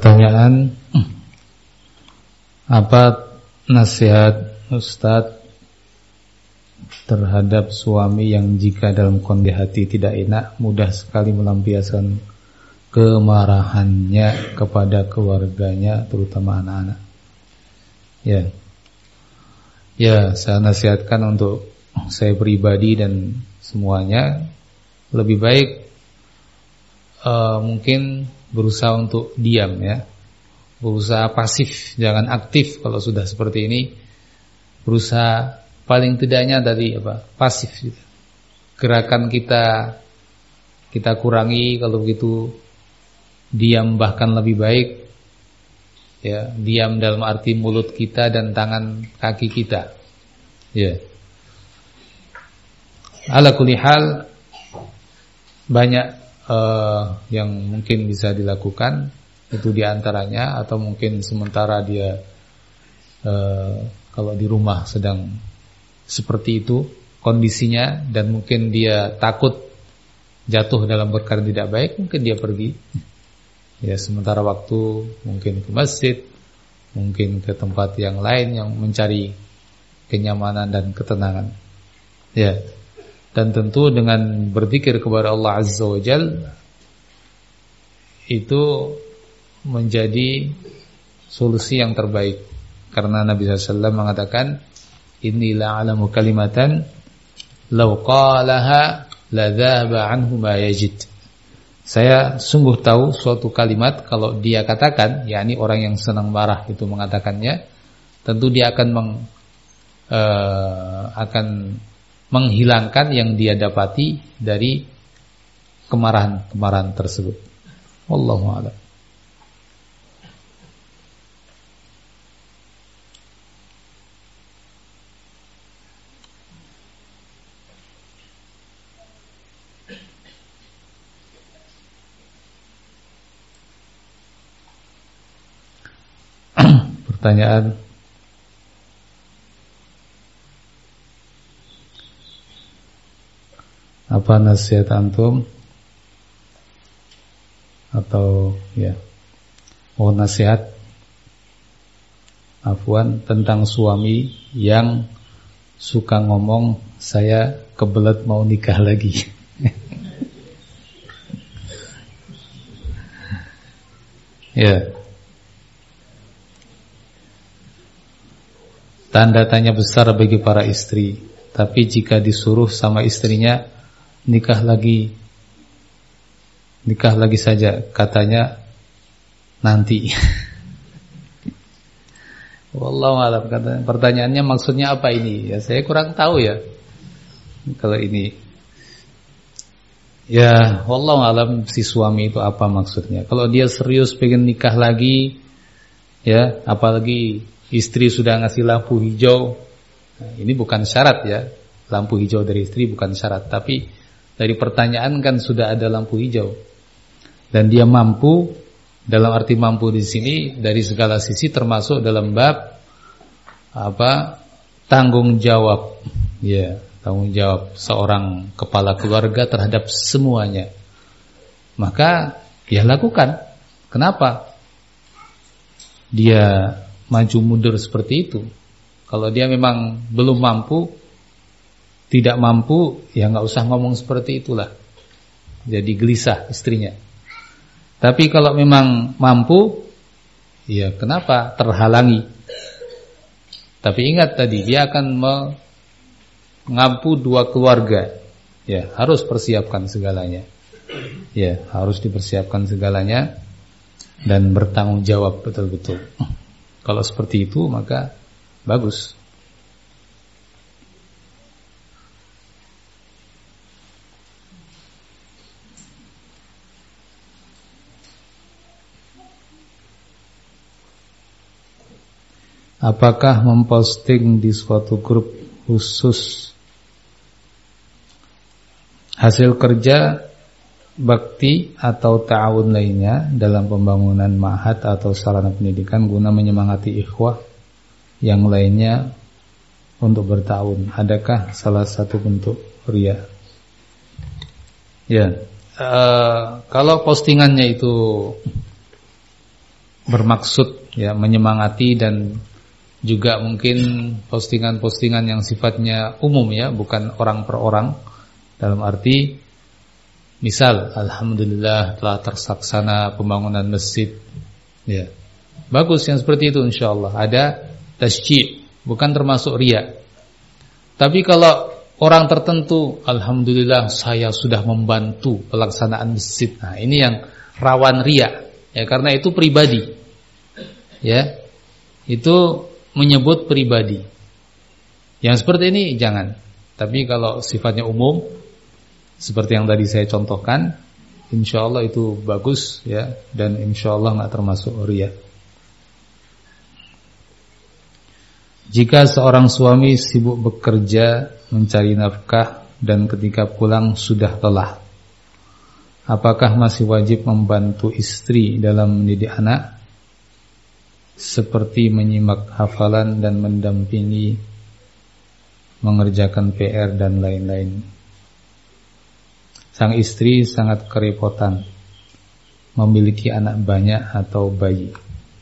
Pertanyaan, apa nasihat Ustadz terhadap suami yang jika dalam kondisi hati tidak enak mudah sekali melampiaskan kemarahannya kepada keluarganya, terutama anak-anak? Ya, saya nasihatkan untuk saya pribadi dan semuanya lebih baik mungkin berusaha untuk diam, ya, berusaha pasif, jangan aktif. Kalau sudah seperti ini, berusaha paling tidaknya dari pasif gitu. Gerakan kita kurangi, kalau begitu diam bahkan lebih baik, ya. Diam dalam arti mulut kita dan tangan kaki kita, ya. Ala kulli hal, banyak yang mungkin bisa dilakukan, itu diantaranya. Atau mungkin sementara dia kalau di rumah sedang seperti itu kondisinya, dan mungkin dia takut jatuh dalam perkara tidak baik, mungkin dia pergi, ya, sementara waktu, mungkin ke masjid, mungkin ke tempat yang lain yang mencari kenyamanan dan ketenangan, ya. Dan tentu dengan berzikir kepada Allah Azza wa Jalla itu menjadi solusi yang terbaik, karena Nabi SAW mengatakan, inni la'alamu kalimatan law qalaha la dhahaba anhu ma yajid. Saya sungguh tahu suatu kalimat, kalau dia katakan, yakni orang yang senang marah itu mengatakannya, tentu dia akan menghilangkan yang dia dapati dari kemarahan tersebut. Wallahu a'lam. Pertanyaan, apa nasihat antum atau nasihat tentang suami yang suka ngomong, saya kebelet mau nikah lagi. Ya. Tanda tanya besar bagi para istri. Tapi jika disuruh sama istrinya, nikah lagi saja, katanya nanti. Wallahu a'lam. Pertanyaannya maksudnya apa ini? Ya, saya kurang tahu ya. Kalau ini, ya, wallahu a'lam si suami itu apa maksudnya. Kalau dia serius pengen nikah lagi, ya, apalagi istri sudah ngasih lampu hijau, nah, ini bukan syarat, ya. Lampu hijau dari istri bukan syarat, tapi dari pertanyaan kan sudah ada lampu hijau. Dan dia mampu, dalam arti mampu di sini dari segala sisi, termasuk dalam bab tanggung jawab, ya, tanggung jawab seorang kepala keluarga terhadap semuanya. Maka ya lakukan. Kenapa dia maju mundur seperti itu? Kalau dia memang belum mampu, tidak mampu, ya nggak usah ngomong seperti itulah. Jadi gelisah istrinya. Tapi kalau memang mampu, ya kenapa terhalangi? Tapi ingat tadi, dia akan mengampu dua keluarga. Ya, harus persiapkan segalanya. Ya, harus dipersiapkan segalanya dan bertanggung jawab betul-betul. Kalau seperti itu maka bagus. Apakah memposting di suatu grup khusus hasil kerja bakti atau ta'awun lainnya dalam pembangunan ma'had atau sarana pendidikan guna menyemangati ikhwah yang lainnya untuk berta'awun, adakah salah satu bentuk riya? Ya, kalau postingannya itu bermaksud ya menyemangati dan juga mungkin postingan-postingan yang sifatnya umum ya, bukan orang per orang. Dalam arti misal alhamdulillah telah tersaksana pembangunan masjid ya. Bagus yang seperti itu insyaallah. Ada tasjid, bukan termasuk riya. Tapi kalau orang tertentu alhamdulillah saya sudah membantu pelaksanaan masjid. Nah, ini yang rawan riya ya, karena itu pribadi. Ya. Itu menyebut pribadi. Yang seperti ini jangan. Tapi kalau sifatnya umum seperti yang tadi saya contohkan, insyaallah itu bagus ya, dan insyaallah enggak termasuk riya. Jika seorang suami sibuk bekerja mencari nafkah dan ketika pulang sudah lelah, apakah masih wajib membantu istri dalam mendidik anak seperti menyimak hafalan dan mendampingi mengerjakan PR dan lain-lain? Sang istri sangat kerepotan memiliki anak banyak atau bayi.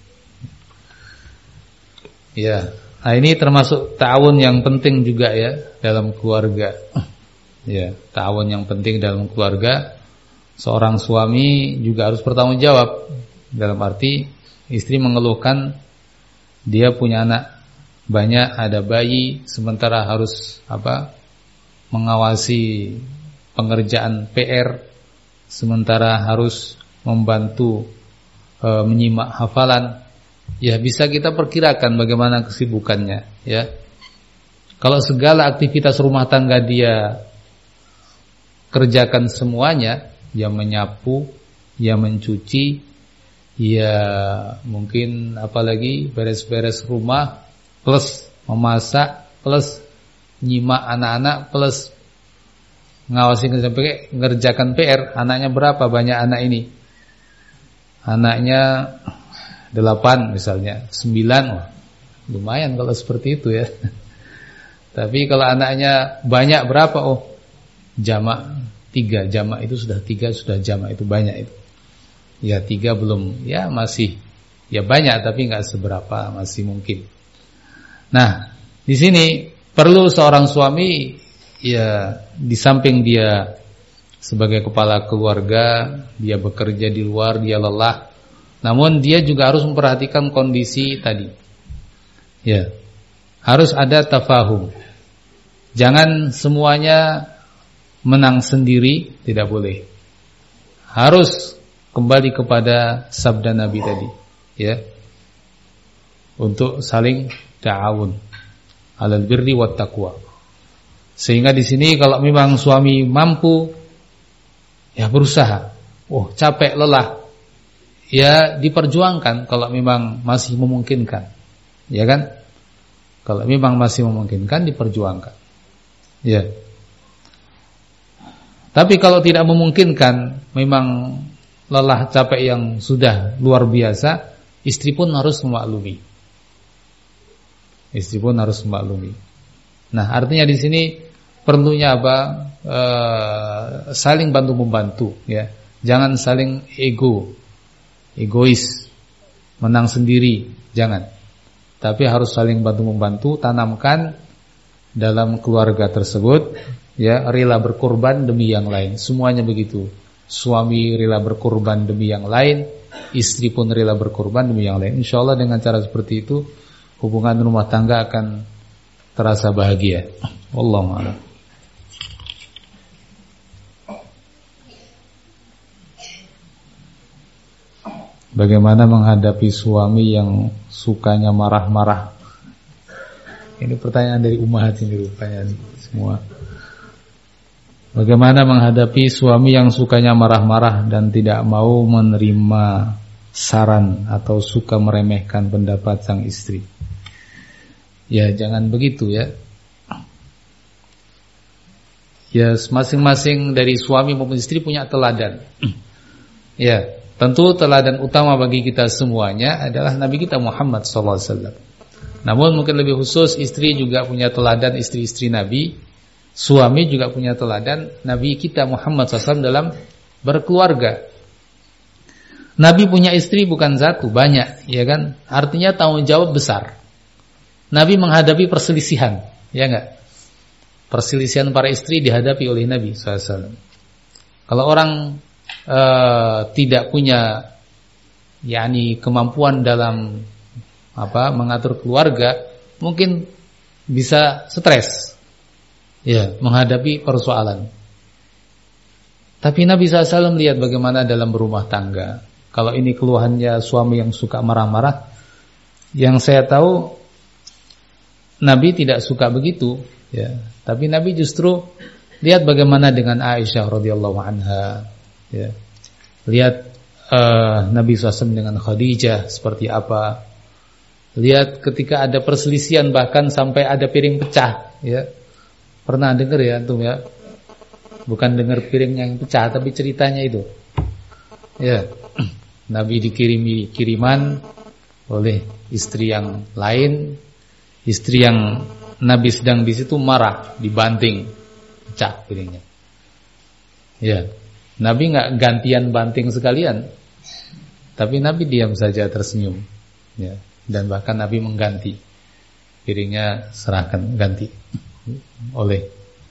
Ya, nah ini termasuk ta'awun yang penting juga ya dalam keluarga. Ya, ta'awun yang penting dalam keluarga. Seorang suami juga harus bertanggung jawab. Dalam arti istri mengeluhkan dia punya anak banyak, ada bayi, sementara harus mengawasi pengerjaan PR, sementara harus membantu menyimak hafalan. Ya, bisa kita perkirakan bagaimana kesibukannya ya. Kalau segala aktivitas rumah tangga dia kerjakan semuanya, ya menyapu, ya mencuci, ya mungkin apalagi beres-beres rumah, plus memasak, plus nyimak anak-anak, plus ngawasi ngerjakan PR. Anaknya berapa banyak anak ini? Anaknya 8 misalnya, 9, wah, lumayan kalau seperti itu ya. Tapi kalau anaknya banyak berapa? Oh, jamak 3, jamak itu sudah 3, sudah jamak itu banyak itu. Ya 3 belum, ya masih, ya banyak tapi nggak seberapa, masih mungkin. Nah, di sini perlu seorang suami ya, di samping dia sebagai kepala keluarga, dia bekerja di luar, dia lelah, namun dia juga harus memperhatikan kondisi tadi. Ya, harus ada tafahum. Jangan semuanya menang sendiri, tidak boleh. Harus kembali kepada sabda Nabi tadi, ya, untuk saling ta'awun 'alal birri wat taqwa. Sehingga di sini kalau memang suami mampu, ya berusaha. Oh, capek, lelah, ya diperjuangkan kalau memang masih memungkinkan. Ya kan? Kalau memang masih memungkinkan, diperjuangkan. Ya. Tapi kalau tidak memungkinkan, memang lelah, capek yang sudah luar biasa, istri pun harus memaklumi. Istri pun harus memaklumi. Nah, artinya di sini perlunya apa? Saling bantu membantu, ya. Jangan saling egois, menang sendiri, jangan. Tapi harus saling bantu membantu, tanamkan dalam keluarga tersebut, ya, rela berkorban demi yang lain. Semuanya begitu. Suami rela berkorban demi yang lain, istri pun rela berkorban demi yang lain. Insyaallah dengan cara seperti itu hubungan rumah tangga akan terasa bahagia. Wallahu a'lam. Bagaimana menghadapi suami yang sukanya marah-marah? Ini pertanyaan dari ummahat ini rupanya semua. Bagaimana menghadapi suami yang sukanya marah-marah dan tidak mau menerima saran atau suka meremehkan pendapat sang istri? Ya, jangan begitu ya. Ya, masing-masing dari suami maupun istri punya teladan. Ya, tentu teladan utama bagi kita semuanya adalah Nabi kita Muhammad SAW. Namun mungkin lebih khusus istri juga punya teladan istri-istri Nabi. Suami juga punya teladan Nabi kita Muhammad SAW dalam berkeluarga. Nabi punya istri bukan satu, banyak, ya kan? Artinya tanggung jawab besar. Nabi menghadapi perselisihan, ya enggak? Perselisihan para istri dihadapi oleh Nabi SAW. Kalau orang tidak punya kemampuan dalam mengatur keluarga, mungkin bisa stres ya menghadapi persoalan. Tapi Nabi SAW melihat bagaimana dalam berumah tangga. Kalau ini keluhannya suami yang suka marah-marah, yang saya tahu Nabi tidak suka begitu, ya. Tapi Nabi justru lihat bagaimana dengan Aisyah radhiyallahu anha, ya. Lihat Nabi SAW dengan Khadijah seperti apa. Lihat ketika ada perselisihan bahkan sampai ada piring pecah, ya. Pernah dengar ya antum ya? Bukan dengar piring yang pecah, tapi ceritanya itu. Ya. Nabi dikirimi kiriman oleh istri yang lain. Istri yang Nabi sedang di situ marah, dibanting, pecah piringnya. Ya. Nabi enggak gantian banting sekalian. Tapi Nabi diam saja tersenyum. Ya. Dan bahkan Nabi mengganti. Piringnya serahkan ganti oleh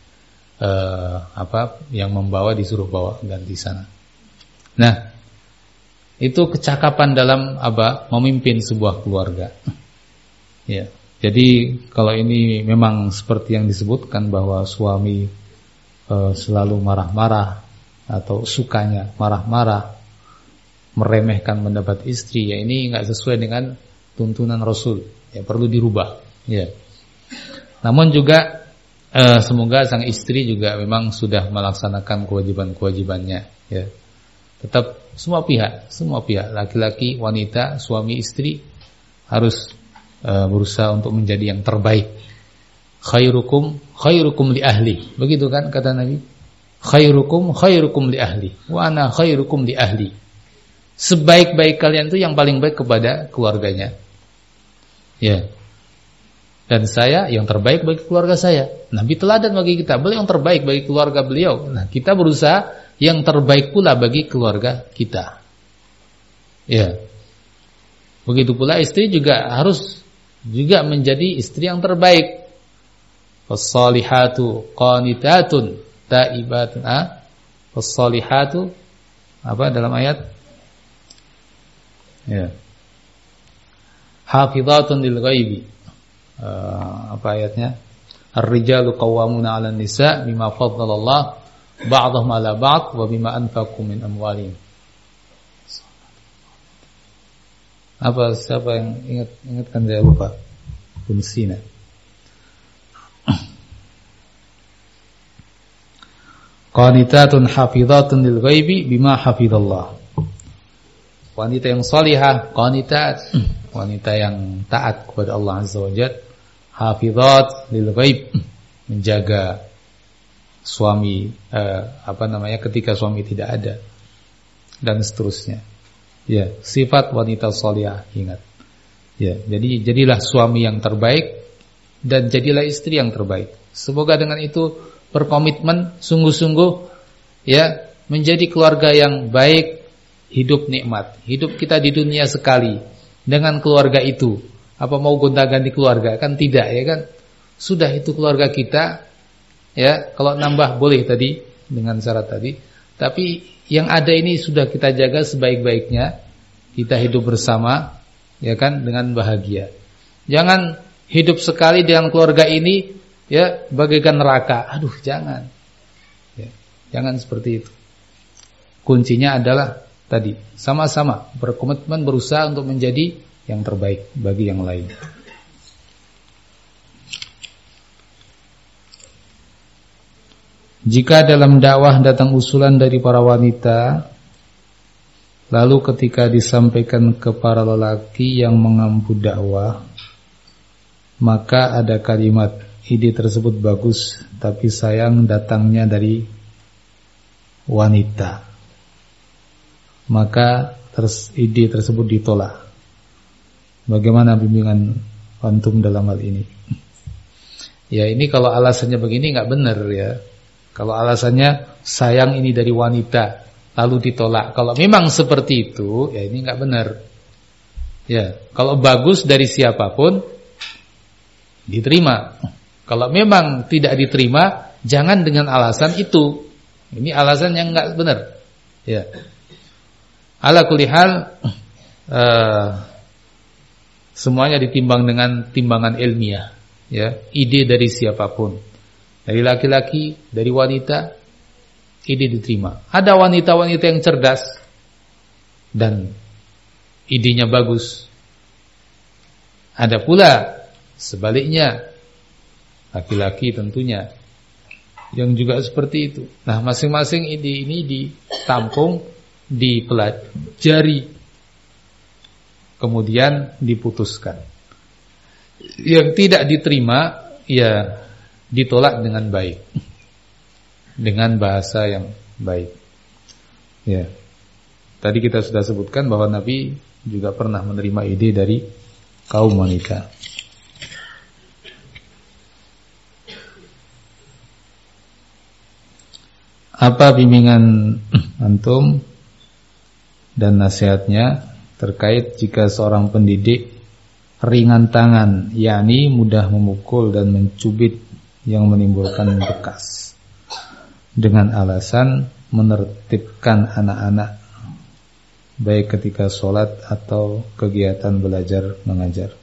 yang membawa disuruh bawa ganti sana. Nah, itu kecakapan dalam memimpin sebuah keluarga. Ya. Jadi kalau ini memang seperti yang disebutkan bahwa suami selalu marah-marah atau sukanya marah-marah, meremehkan pendapat istri, ya ini enggak sesuai dengan tuntunan Rasul. Ya perlu dirubah. Ya. Namun juga semoga sang istri juga memang sudah melaksanakan kewajiban-kewajibannya, ya. Tetap semua pihak, laki-laki, wanita, suami, istri harus berusaha untuk menjadi yang terbaik. Khairukum li ahli. Begitu kan kata Nabi? Khairukum li ahli. Wa ana khairukum li ahli. Sebaik-baik kalian itu yang paling baik kepada keluarganya. Ya. Dan saya yang terbaik bagi keluarga saya. Nabi teladan bagi kita, beliau yang terbaik bagi keluarga beliau. Nah, kita berusaha yang terbaik pula bagi keluarga kita. Ya. Begitu pula istri juga harus juga menjadi istri yang terbaik. As-salihatu qanitatun taibatun. As-salihatu dalam ayat? Ya. Hafizatun lil ghaibi. Ayatnya? Ar-rijalu qawwamuna 'alan nisa bima faddalallah ba'dahum 'ala ba'd wa bima anfaqu min amwalihim. Siapa yang ingatkan saya lupa. Kunsina. Qanitatun hafizatun lil ghaibi bima hafizallah. Wanita yang salihah, qanitat, wanita yang taat kepada Allah Azza wa Jalla, hafizat lil ghaib, menjaga suami ketika suami tidak ada, dan seterusnya. Ya, sifat wanita salihah, ingat. Ya, jadi jadilah suami yang terbaik dan jadilah istri yang terbaik. Semoga dengan itu berkomitmen sungguh-sungguh ya menjadi keluarga yang baik. Hidup nikmat. Hidup kita di dunia sekali dengan keluarga itu. Apa mau gonta-ganti keluarga? Kan tidak, ya kan? Sudah itu keluarga kita. Ya, kalau nambah boleh tadi dengan syarat tadi. Tapi yang ada ini sudah kita jaga sebaik-baiknya. Kita hidup bersama, ya kan, dengan bahagia. Jangan hidup sekali dengan keluarga ini ya bagaikan neraka. Aduh, jangan. Ya, jangan seperti itu. Kuncinya adalah tadi, sama-sama berkomitmen berusaha untuk menjadi yang terbaik bagi yang lain. Jika dalam dakwah datang usulan dari para wanita, lalu ketika disampaikan ke para lelaki yang mengampu dakwah, maka ada kalimat, ide tersebut bagus, tapi sayang datangnya dari wanita. Maka ide tersebut ditolak. Bagaimana bimbingan antum dalam hal ini? Ya, ini kalau alasannya begini nggak benar ya. Kalau alasannya sayang ini dari wanita, lalu ditolak. Kalau memang seperti itu, ya ini enggak benar. Ya, kalau bagus dari siapapun diterima. Kalau memang tidak diterima, jangan dengan alasan itu. Ini alasan yang enggak benar. Ya. Ala kulli hal, semuanya ditimbang dengan timbangan ilmiah, ya, ide dari siapapun, dari laki-laki, dari wanita, ide diterima. Ada wanita-wanita yang cerdas dan idenya bagus. Ada pula sebaliknya, laki-laki tentunya yang juga seperti itu. Nah, masing-masing ide ini ditampung, dipelajari, kemudian diputuskan. Yang tidak diterima, ya ditolak dengan baik, dengan bahasa yang baik. Ya, tadi kita sudah sebutkan bahwa Nabi juga pernah menerima ide dari kaum wanita. Apa bimbingan antum dan nasihatnya terkait jika seorang pendidik ringan tangan, yakni mudah memukul dan mencubit yang menimbulkan bekas, dengan alasan menertibkan anak-anak baik ketika sholat atau kegiatan belajar mengajar?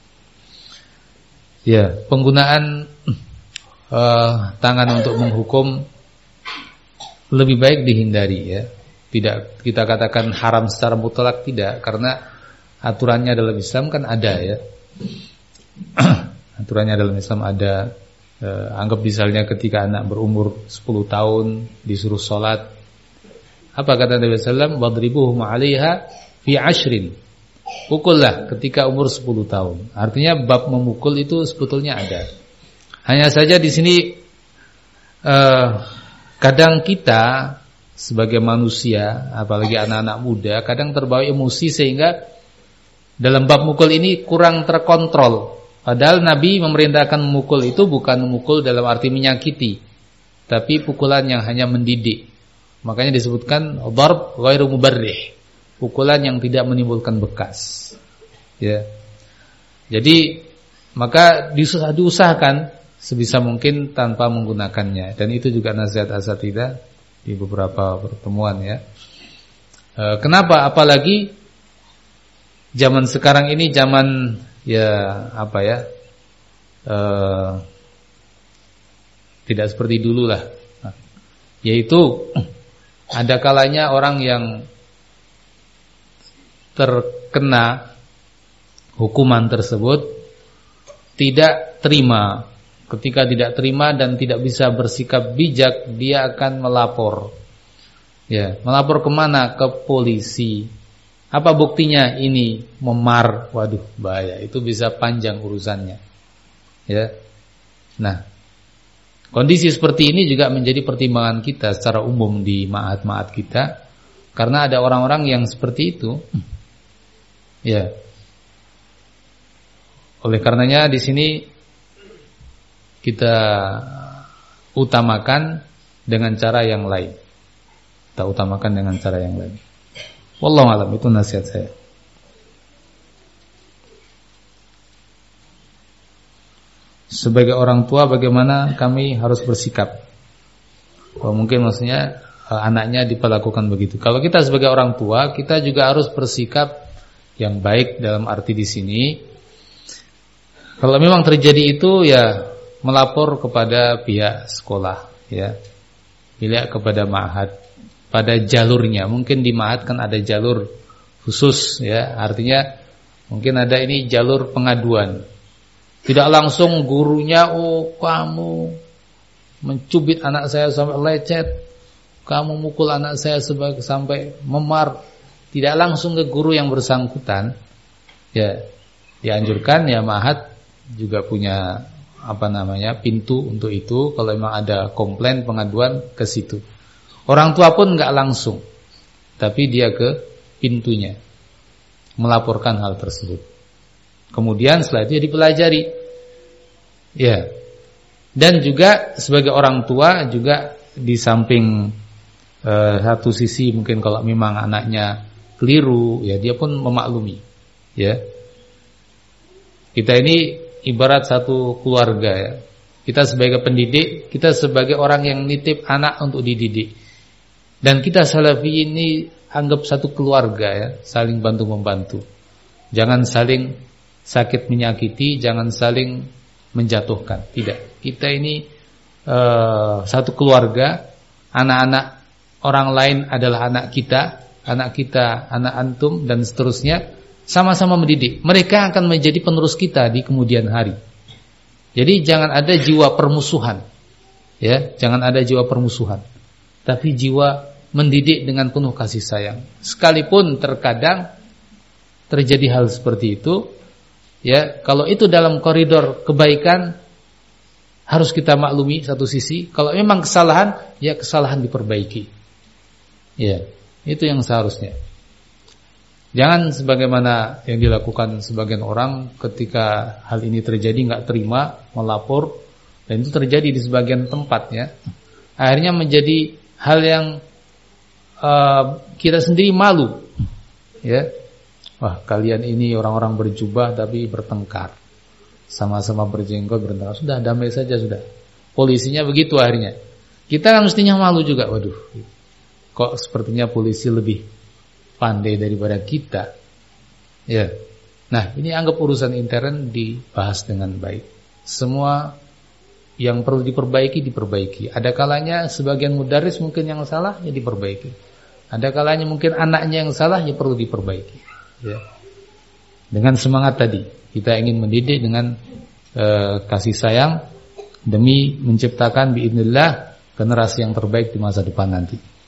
Ya, penggunaan tangan untuk menghukum lebih baik dihindari, ya. Tidak kita katakan haram secara mutlak, tidak, karena aturannya dalam Islam kan ada, ya. Aturannya dalam Islam ada. Anggap misalnya ketika anak berumur 10 tahun disuruh sholat, apa kata Nabi SAW? Wadribuhum 'alaiha fi 'ashrin. Pukullah ketika umur 10 tahun. Artinya bab memukul itu sebetulnya ada. Hanya saja di sini kadang kita sebagai manusia, apalagi anak-anak muda, kadang terbawa emosi sehingga dalam bab mukul ini kurang terkontrol. Padahal Nabi memerintahkan memukul itu bukan memukul dalam arti menyakiti, tapi pukulan yang hanya mendidik. Makanya disebutkan darb ghairu mubarrih, pukulan yang tidak menimbulkan bekas. Ya. Jadi maka diusahakan sebisa mungkin tanpa menggunakannya, dan itu juga nasihat asatidzah di beberapa pertemuan, ya. Kenapa? Apalagi zaman sekarang ini zaman, ya apa ya, tidak seperti dulu lah. Yaitu ada kalanya orang yang terkena hukuman tersebut tidak terima. Ketika tidak terima dan tidak bisa bersikap bijak, dia akan melapor. Ya, melapor kemana? Ke polisi. Apa buktinya? Ini memar. Waduh, bahaya. Itu bisa panjang urusannya. Ya. Nah, kondisi seperti ini juga menjadi pertimbangan kita secara umum di ma'had-ma'had kita, karena ada orang-orang yang seperti itu. Ya. Oleh karenanya di sini kita utamakan dengan cara yang lain. Kita utamakan dengan cara yang lain. Wallahu a'lam, itu nasihat saya. Sebagai orang tua, bagaimana kami harus bersikap? Mungkin maksudnya anaknya diperlakukan begitu. Kalau kita sebagai orang tua, kita juga harus bersikap yang baik, dalam arti di sini, kalau memang terjadi itu, ya melapor kepada pihak sekolah, ya, pihak kepada ma'had pada jalurnya. Mungkin di ma'had kan ada jalur khusus, ya, artinya mungkin ada ini jalur pengaduan. Tidak langsung gurunya, oh kamu mencubit anak saya sampai lecet, kamu mukul anak saya sampai memar. Tidak langsung ke guru yang bersangkutan. Ya, dianjurkan, ya, ma'had juga punya pintu untuk itu. Kalau memang ada komplain, pengaduan, ke situ. Orang tua pun enggak langsung, tapi dia ke pintunya melaporkan hal tersebut. Kemudian setelah itu dipelajari. Ya. Dan juga sebagai orang tua juga, di samping Satu sisi mungkin kalau memang anaknya keliru, ya dia pun memaklumi. Ya, kita ini ibarat satu keluarga ya. Kita sebagai pendidik, kita sebagai orang yang nitip anak untuk dididik. Dan kita salafi ini anggap satu keluarga ya, saling bantu-membantu. Jangan saling sakit menyakiti, jangan saling menjatuhkan. Tidak. Kita ini satu keluarga, anak-anak orang lain adalah anak kita, anak antum dan seterusnya, sama-sama mendidik. Mereka akan menjadi penerus kita di kemudian hari. Jadi jangan ada jiwa permusuhan. Ya, jangan ada jiwa permusuhan. Tapi jiwa mendidik dengan penuh kasih sayang. Sekalipun terkadang terjadi hal seperti itu, ya, kalau itu dalam koridor kebaikan harus kita maklumi satu sisi. Kalau memang kesalahan, ya kesalahan diperbaiki. Ya, itu yang seharusnya. Jangan sebagaimana yang dilakukan sebagian orang ketika hal ini terjadi nggak terima, melapor, dan itu terjadi di sebagian tempat ya. Akhirnya menjadi hal yang kita sendiri malu. Ya. Wah, kalian ini orang-orang berjubah tapi bertengkar. Sama-sama berjenggot, bertengkar. Sudah damai saja sudah. Polisinya begitu akhirnya. Kita kan mestinya malu juga. Waduh. Kok sepertinya polisi lebih pandai daripada kita. Ya. Nah, ini anggap urusan intern dibahas dengan baik. Semua yang perlu diperbaiki. Ada kalanya sebagian mudaris mungkin yang salah, ya diperbaiki. Ada kalanya mungkin anaknya yang salah, ya perlu diperbaiki. Ya. Dengan semangat tadi, kita ingin mendidik dengan kasih sayang demi menciptakan biidznillah generasi yang terbaik di masa depan nanti.